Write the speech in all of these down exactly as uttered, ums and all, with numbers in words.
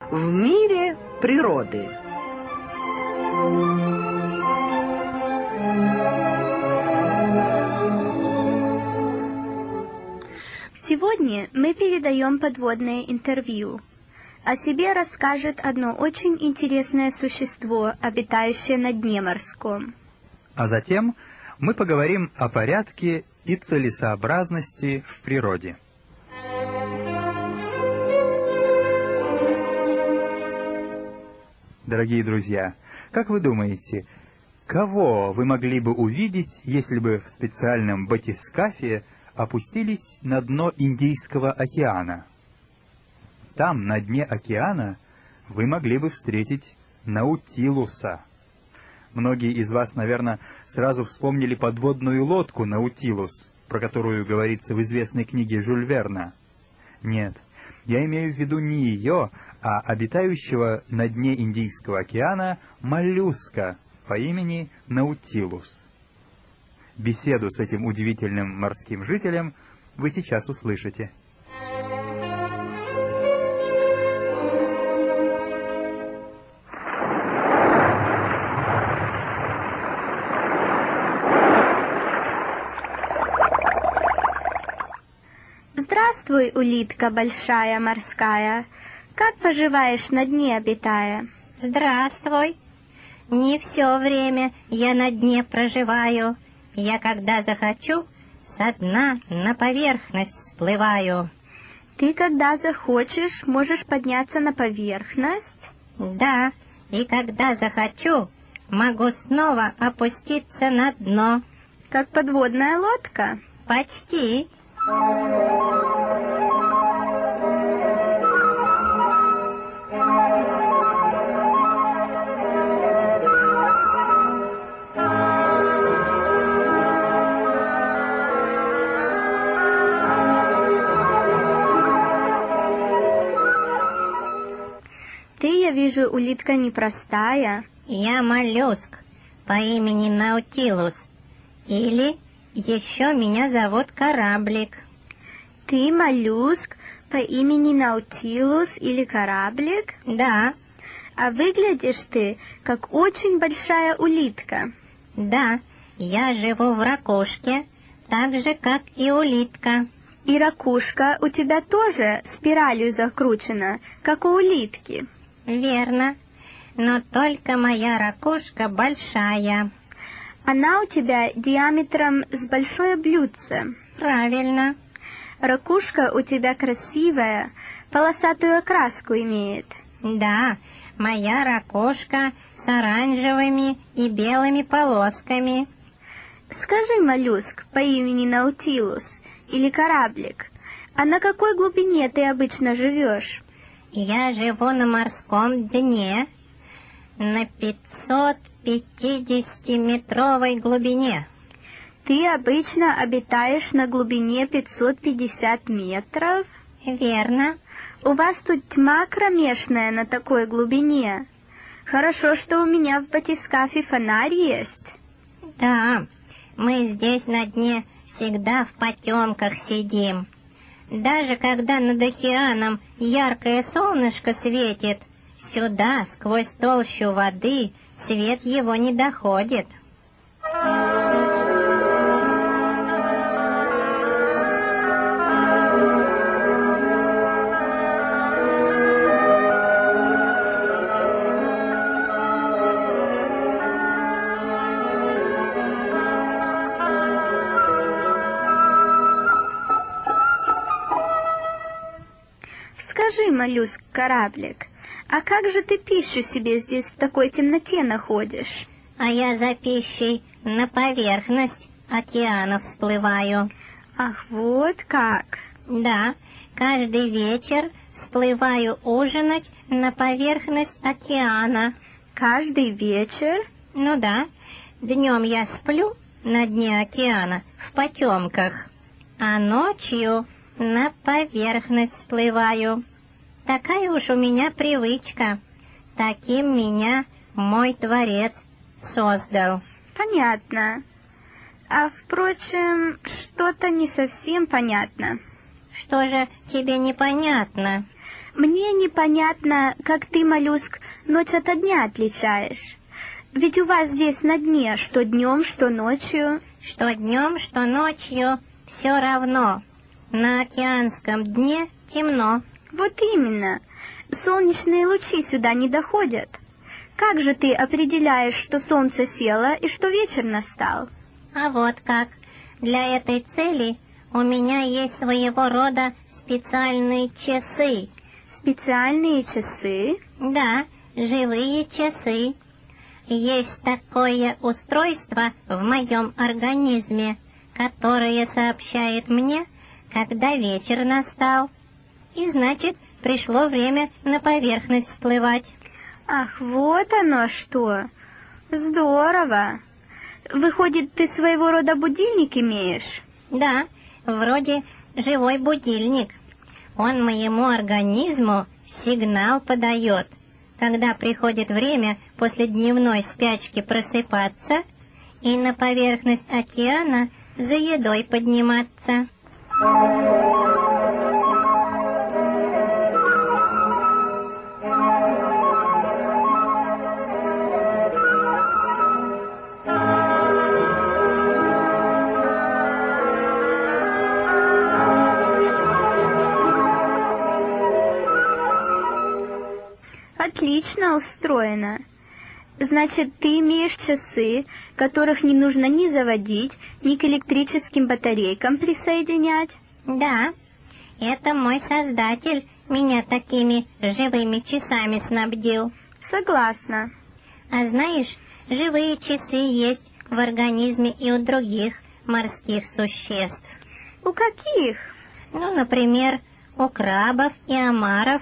в мире природы. Сегодня мы передаем подводное интервью. О себе расскажет одно очень интересное существо, обитающее на дне морском. А затем мы поговорим о порядке и целесообразности в природе. Дорогие друзья, как вы думаете, кого вы могли бы увидеть, если бы в специальном батискафе опустились на дно Индийского океана? Там, на дне океана, вы могли бы встретить Наутилуса. Многие из вас, наверное, сразу вспомнили подводную лодку «Наутилус», про которую говорится в известной книге Жюль Верна. Нет, я имею в виду не ее, а обитающего на дне Индийского океана моллюска по имени Наутилус. Беседу с этим удивительным морским жителем вы сейчас услышите. Здравствуй, улитка большая морская, как поживаешь на дне обитая? Здравствуй. Не все время я на дне проживаю. Я, когда захочу, со дна на поверхность всплываю. Ты, когда захочешь, можешь подняться на поверхность? Да, и когда захочу, могу снова опуститься на дно. Как подводная лодка? Почти. Ты, я вижу, улитка непростая. Я моллюск по имени Наутилус. Или еще меня зовут Кораблик. Ты моллюск по имени Наутилус или Кораблик? Да. А выглядишь ты, как очень большая улитка. Да, я живу в ракушке, так же, как и улитка. И ракушка у тебя тоже спиралью закручена, как у улитки. Верно, но только моя ракушка большая. Она у тебя диаметром с большое блюдце. Правильно. Ракушка у тебя красивая, полосатую окраску имеет. Да, моя ракушка с оранжевыми и белыми полосками. Скажи, моллюск по имени Наутилус или Кораблик, а на какой глубине ты обычно живешь? Я живу на морском дне, на пятьсот пятидесятиметровой глубине. Ты обычно обитаешь на глубине пятьсот пятьдесят метров? Верно. У вас тут тьма кромешная на такой глубине. Хорошо, что у меня в батискафе фонарь есть. Да, мы здесь на дне всегда в потемках сидим. Даже когда над океаном яркое солнышко светит, сюда, сквозь толщу воды, свет его не доходит. Скажи, моллюск Кораблик, а как же ты пищу себе здесь в такой темноте находишь? А я за пищей на поверхность океана всплываю. Ах, вот как! Да, каждый вечер всплываю ужинать на поверхность океана. Каждый вечер? Ну да, днем я сплю на дне океана в потемках, а ночью на поверхность всплываю. Такая уж у меня привычка. Таким меня мой Творец создал. Понятно. А, впрочем, что-то не совсем понятно. Что же тебе непонятно? Мне непонятно, как ты, моллюск, ночь ото дня отличаешь. Ведь у вас здесь на дне что днем, что ночью. Что днем, что ночью, все равно. На океанском дне темно. Вот именно. Солнечные лучи сюда не доходят. Как же ты определяешь, что солнце село и что вечер настал? А вот как. Для этой цели у меня есть своего рода специальные часы. Специальные часы? Да, живые часы. Есть такое устройство в моем организме, которое сообщает мне, когда вечер настал. И значит, пришло время на поверхность всплывать. Ах, вот оно что! Здорово! Выходит, ты своего рода будильник имеешь? Да, вроде живой будильник. Он моему организму сигнал подает, когда приходит время после дневной спячки просыпаться и на поверхность океана за едой подниматься. Отлично устроено. Значит, ты имеешь часы, которых не нужно ни заводить, ни к электрическим батарейкам присоединять? Да, это мой создатель меня такими живыми часами снабдил. Согласна. А знаешь, живые часы есть в организме и у других морских существ. У каких? Ну, например, у крабов и омаров.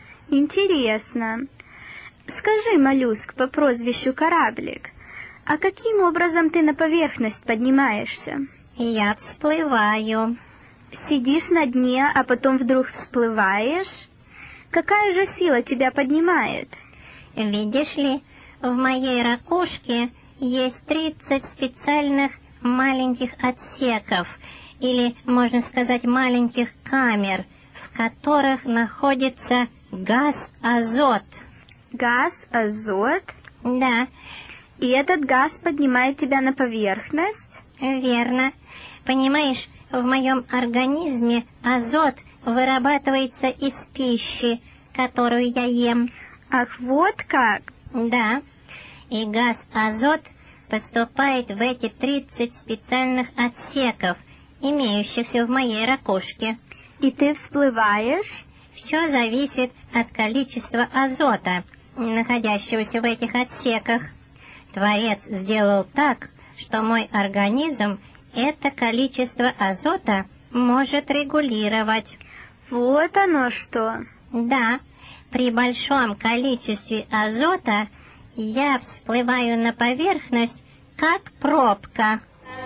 Интересно. Скажи, моллюск по прозвищу Кораблик, а каким образом ты на поверхность поднимаешься? Я всплываю. Сидишь на дне, а потом вдруг всплываешь? Какая же сила тебя поднимает? Видишь ли, в моей ракушке есть тридцать специальных маленьких отсеков, или, можно сказать, маленьких камер, в которых находится газ азот. Газ, азот? Да, И этот газ поднимает тебя на поверхность? верно. Понимаешь, в моем организме азот вырабатывается из пищи, которую я ем. Ах, вот как! Да, и газ азот поступает в эти тридцать специальных отсеков, имеющихся в моей ракушке. И ты всплываешь? Все зависит от количества азота, находящегося в этих отсеках. Творец сделал так, что мой организм это количество азота может регулировать. Вот оно что! Да, при большом количестве азота я всплываю на поверхность, как пробка.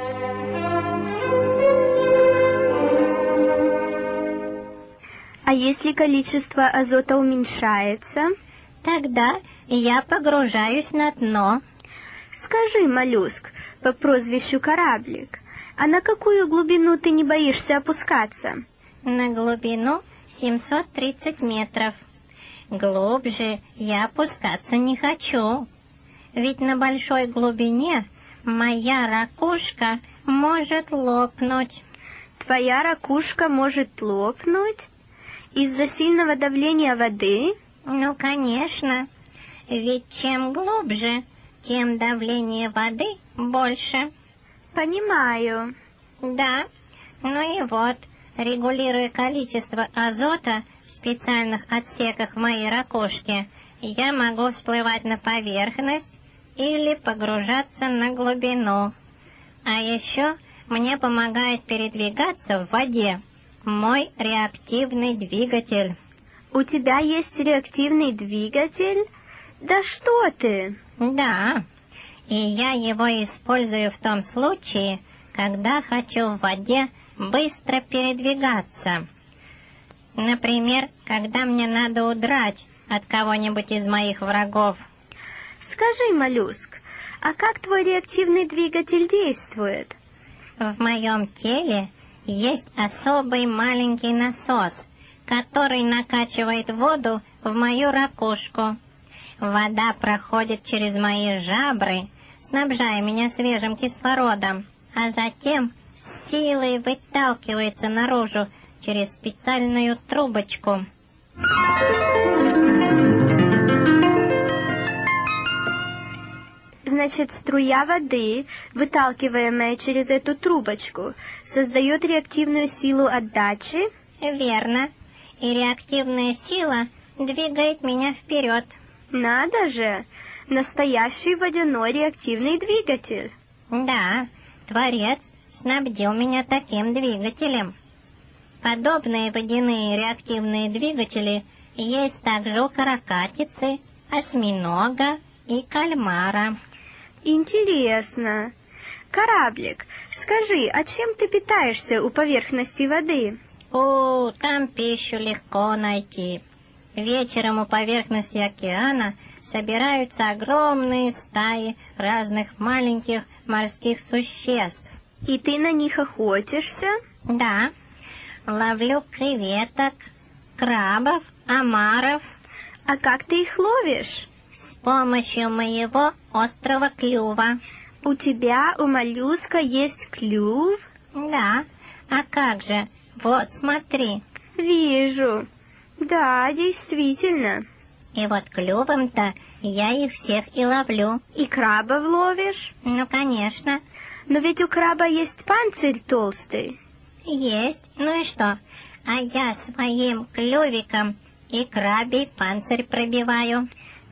А если количество азота уменьшается? Тогда я погружаюсь на дно. Скажи, моллюск, по прозвищу Кораблик, а на какую глубину ты не боишься опускаться? На глубину семьсот тридцать метров. Глубже я опускаться не хочу. Ведь на большой глубине моя ракушка может лопнуть. Твоя ракушка может лопнуть из-за сильного давления воды? Ну, конечно. Ведь чем глубже, тем давление воды больше. Понимаю. Да, ну и вот, регулируя количество азота в специальных отсеках в моей ракушке, я могу всплывать на поверхность или погружаться на глубину. А еще мне помогает передвигаться в воде мой реактивный двигатель. У тебя есть реактивный двигатель? Да что ты! Да, и я его использую в том случае, когда хочу в воде быстро передвигаться. Например, когда мне надо удрать от кого-нибудь из моих врагов. Скажи, моллюск, а как твой реактивный двигатель действует? В моем теле есть особый маленький насос, который накачивает воду в мою ракушку. Вода проходит через мои жабры, снабжая меня свежим кислородом, а затем с силой выталкивается наружу через специальную трубочку. Значит, струя воды, выталкиваемая через эту трубочку, создает реактивную силу отдачи? Верно. И реактивная сила двигает меня вперед. Надо же! Настоящий водяной реактивный двигатель. Да, Творец снабдил меня таким двигателем. Подобные водяные реактивные двигатели есть также у каракатицы, осьминога и кальмара. Интересно. Кораблик, скажи, а чем ты питаешься у поверхности воды? О, там пищу легко найти. Вечером у поверхности океана собираются огромные стаи разных маленьких морских существ. И ты на них охотишься? Да, ловлю креветок, крабов, омаров. А как ты их ловишь? С помощью моего острого клюва. У тебя, у моллюска, есть клюв? Да, а как же? Вот, смотри. Вижу. Да, действительно. И вот клювом-то я их всех и ловлю. И крабов ловишь? Ну, конечно. Но ведь у краба есть панцирь толстый. Есть. Ну и что? А я своим клювиком и крабий панцирь пробиваю.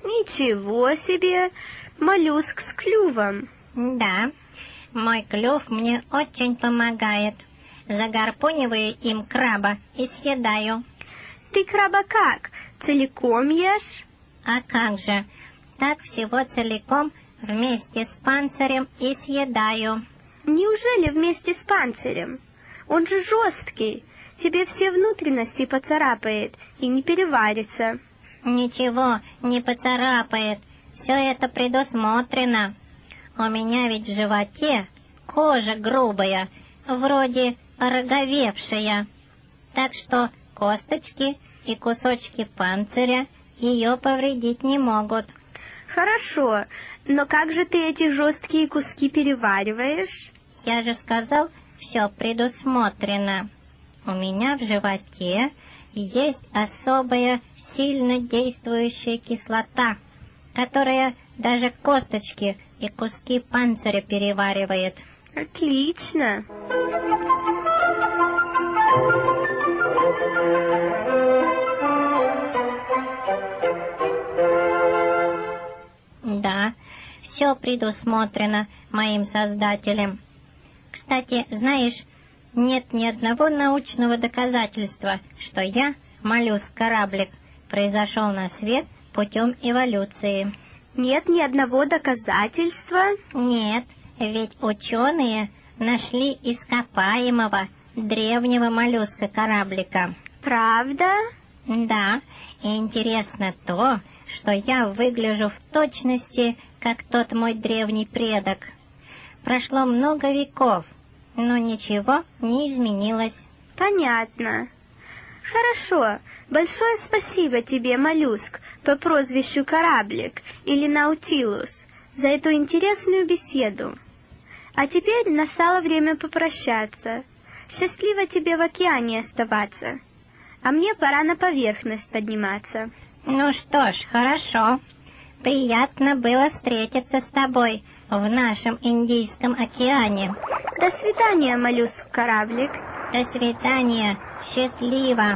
Ничего себе! Моллюск с клювом. Да, мой клюв мне очень помогает. Загарпуниваю им краба и съедаю. Ты краба как? Целиком ешь? А как же? Так всего целиком вместе с панцирем и съедаю. Неужели вместе с панцирем? Он же жесткий. Тебе все внутренности поцарапает и не переварится. Ничего не поцарапает. Все это предусмотрено. У меня ведь в животе кожа грубая, вроде ороговевшая. Так что косточки и кусочки панциря ее повредить не могут. Хорошо, но как же ты эти жесткие куски перевариваешь? Я же сказал, все предусмотрено. У меня в животе есть особая сильно действующая кислота, которая даже косточки и куски панциря переваривает. Отлично. Да, все предусмотрено моим создателем. Кстати, знаешь, нет ни одного научного доказательства, что я, моллюск-кораблик, произошел на свет путем эволюции. Нет ни одного доказательства? Нет, ведь ученые нашли ископаемого древнего моллюска-кораблика. Правда? Да, и интересно то, что я выгляжу в точности, как тот мой древний предок. Прошло много веков, но ничего не изменилось. Понятно. Хорошо. Большое спасибо тебе, моллюск, по прозвищу Кораблик или Наутилус, за эту интересную беседу. А теперь настало время попрощаться. Счастливо тебе в океане оставаться. А мне пора на поверхность подниматься. Ну что ж, хорошо. Приятно было встретиться с тобой в нашем Индийском океане. До свидания, моллюск-кораблик. До свидания. Счастливо.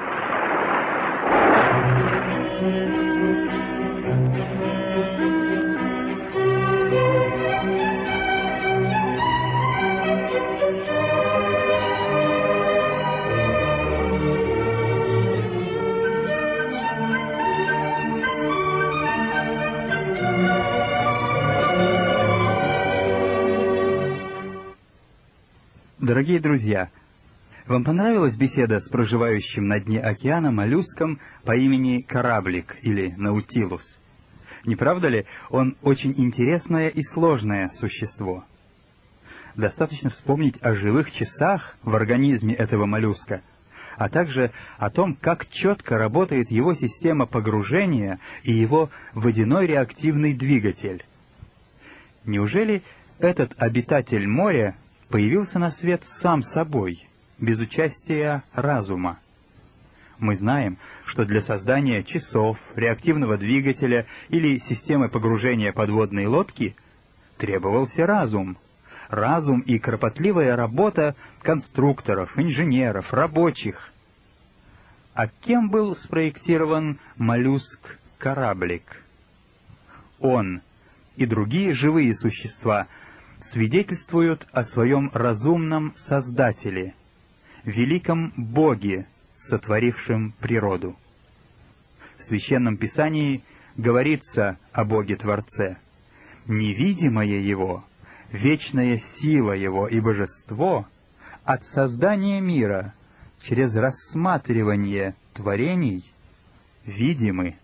Дорогие друзья, вам понравилась беседа с проживающим на дне океана моллюском по имени Кораблик или Наутилус? Не правда ли, он очень интересное и сложное существо? Достаточно вспомнить о живых часах в организме этого моллюска, а также о том, как четко работает его система погружения и его водяной реактивный двигатель. Неужели этот обитатель моря появился на свет сам собой, без участия разума? Мы знаем, что для создания часов, реактивного двигателя или системы погружения подводной лодки требовался разум. Разум и кропотливая работа конструкторов, инженеров, рабочих. А кем был спроектирован моллюск-кораблик? Он и другие живые существа свидетельствуют о своем разумном Создателе, великом Боге, сотворившем природу. В Священном Писании говорится о Боге-Творце. Невидимое Его, вечная сила Его и божество от создания мира через рассматривание творений видимы.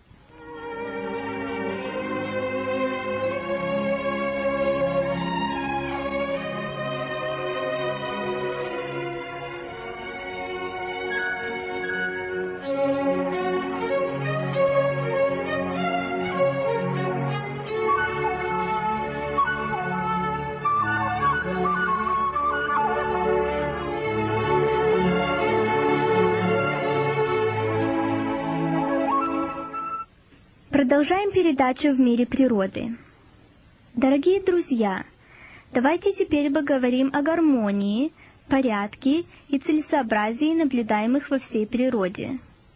Продолжаем передачу «В мире природы». Дорогие друзья, давайте теперь поговорим о гармонии, порядке и целесообразии, наблюдаемых во всей природе.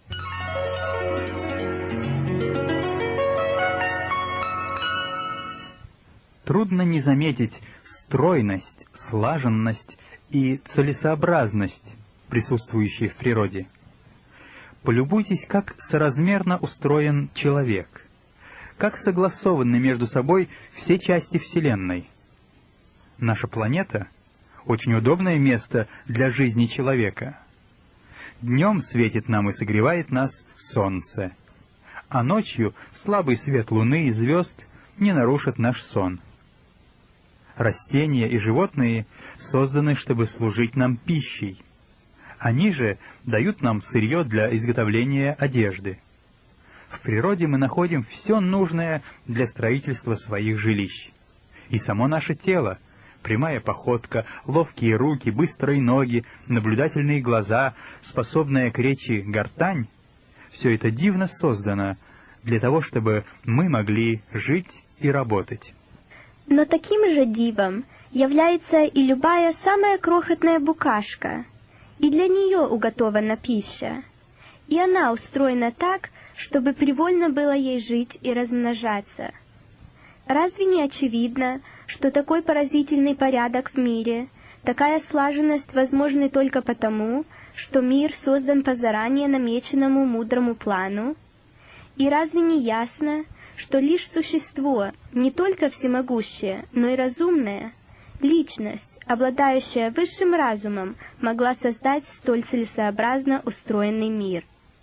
Трудно не заметить стройность, слаженность и целесообразность, присутствующие в природе. Полюбуйтесь, как соразмерно устроен человек, как согласованы между собой все части Вселенной. Наша планета — очень удобное место для жизни человека. Днем светит нам и согревает нас солнце, а ночью слабый свет луны и звезд не нарушит наш сон. Растения и животные созданы, чтобы служить нам пищей. Они же дают нам сырье для изготовления одежды. В природе мы находим все нужное для строительства своих жилищ. И само наше тело, прямая походка, ловкие руки, быстрые ноги, наблюдательные глаза, способная к речи гортань — все это дивно создано для того, чтобы мы могли жить и работать. Но таким же дивом является и любая самая крохотная букашка. И для нее уготована пища. И она устроена так, чтобы привольно было ей жить и размножаться. Разве не очевидно, что такой поразительный порядок в мире, такая слаженность возможны только потому, что мир создан по заранее намеченному мудрому плану? И разве не ясно, что лишь существо, не только всемогущее, но и разумное, личность, обладающая высшим разумом, могла создать столь целесообразно устроенный мир?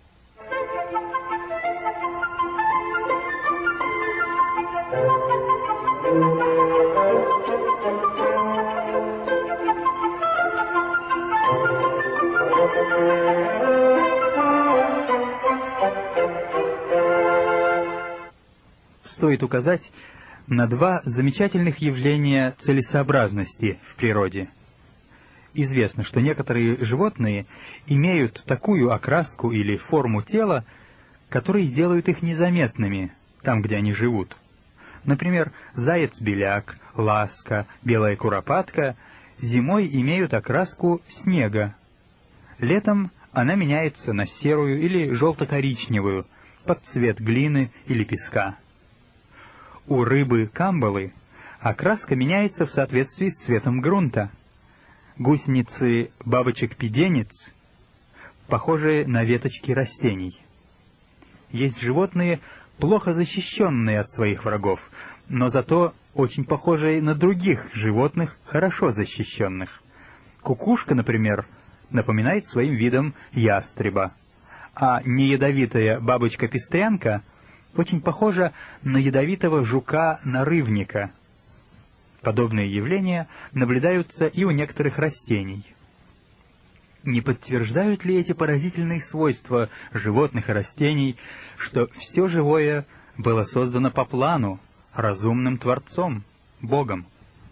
Стоит указать на два замечательных явления целесообразности в природе. Известно, что некоторые животные имеют такую окраску или форму тела, которые делают их незаметными там, где они живут. Например, заяц-беляк, ласка, белая куропатка зимой имеют окраску снега. Летом она меняется на серую или желто-коричневую, под цвет глины или песка. У рыбы-камбалы окраска меняется в соответствии с цветом грунта. Гусеницы бабочек-педенец похожи на веточки растений. Есть животные, плохо защищенные от своих врагов, но зато очень похожие на других животных, хорошо защищенных. Кукушка, например, напоминает своим видом ястреба, а неядовитая бабочка-пестрянка очень похожа на ядовитого жука-нарывника. Подобные явления наблюдаются и у некоторых растений. Не подтверждают ли эти поразительные свойства животных и растений, что все живое было создано по плану, разумным Творцом, Богом?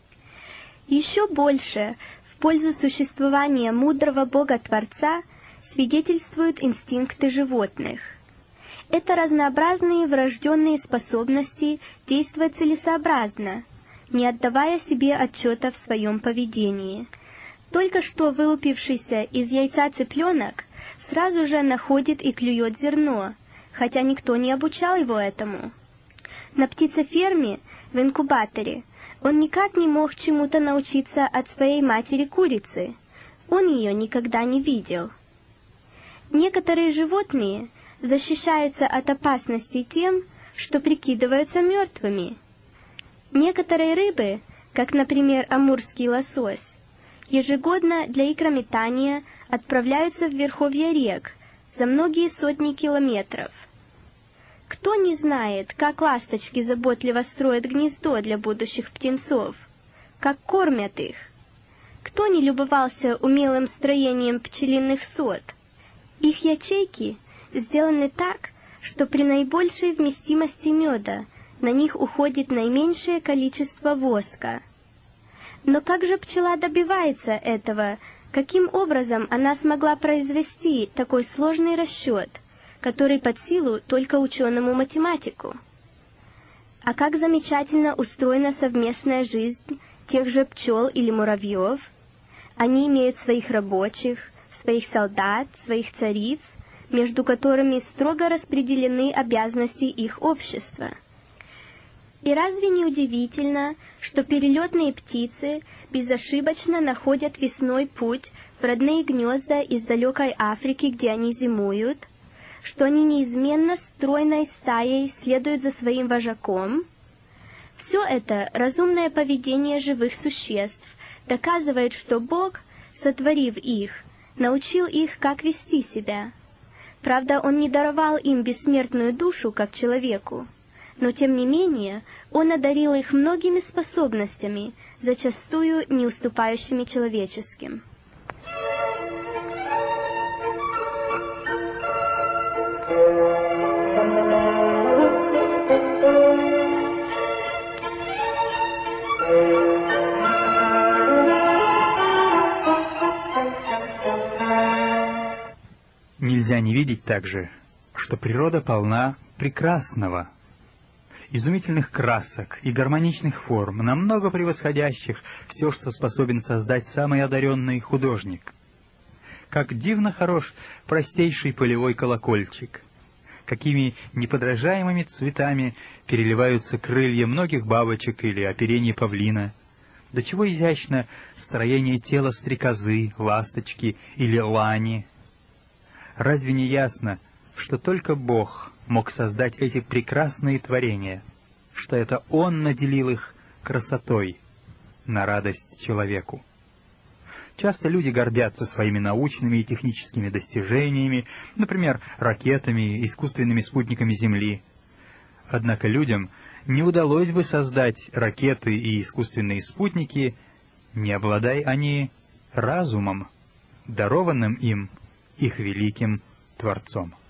Еще больше в пользу существования мудрого Бога-Творца свидетельствуют инстинкты животных. Это разнообразные врожденные способности действовать целесообразно, не отдавая себе отчета в своем поведении. Только что вылупившийся из яйца цыпленок сразу же находит и клюет зерно, хотя никто не обучал его этому. На птицеферме, в инкубаторе, он никак не мог чему-то научиться от своей матери-курицы. Он ее никогда не видел. Некоторые животные защищаются от опасности тем, что прикидываются мертвыми. Некоторые рыбы, как, например, амурский лосось, ежегодно для икрометания отправляются в верховья рек за многие сотни километров. Кто не знает, как ласточки заботливо строят гнездо для будущих птенцов, как кормят их? Кто не любовался умелым строением пчелиных сот? Их ячейки сделаны так, что при наибольшей вместимости меда на них уходит наименьшее количество воска. Но как же пчела добивается этого? Каким образом она смогла произвести такой сложный расчет, который под силу только ученому-математику? А как замечательно устроена совместная жизнь тех же пчел или муравьев? Они имеют своих рабочих, своих солдат, своих цариц, между которыми строго распределены обязанности их общества. И разве не удивительно, что перелетные птицы безошибочно находят весной путь в родные гнезда из далекой Африки, где они зимуют, что они неизменно стройной стаей следуют за своим вожаком? Все это разумное поведение живых существ доказывает, что Бог, сотворив их, научил их, как вести себя. Правда, Он не даровал им бессмертную душу, как человеку, но тем не менее Он одарил их многими способностями, зачастую не уступающими человеческим. Нельзя не видеть также, что природа полна прекрасного, изумительных красок и гармоничных форм, намного превосходящих все, что способен создать самый одаренный художник. Как дивно хорош простейший полевой колокольчик, какими неподражаемыми цветами переливаются крылья многих бабочек или оперение павлина, до чего изящно строение тела стрекозы, ласточки или лани. Разве не ясно, что только Бог мог создать эти прекрасные творения, что это Он наделил их красотой на радость человеку? Часто люди гордятся своими научными и техническими достижениями, например, ракетами, искусственными спутниками Земли. Однако людям не удалось бы создать ракеты и искусственные спутники, не обладая они разумом, дарованным им их великим Творцом.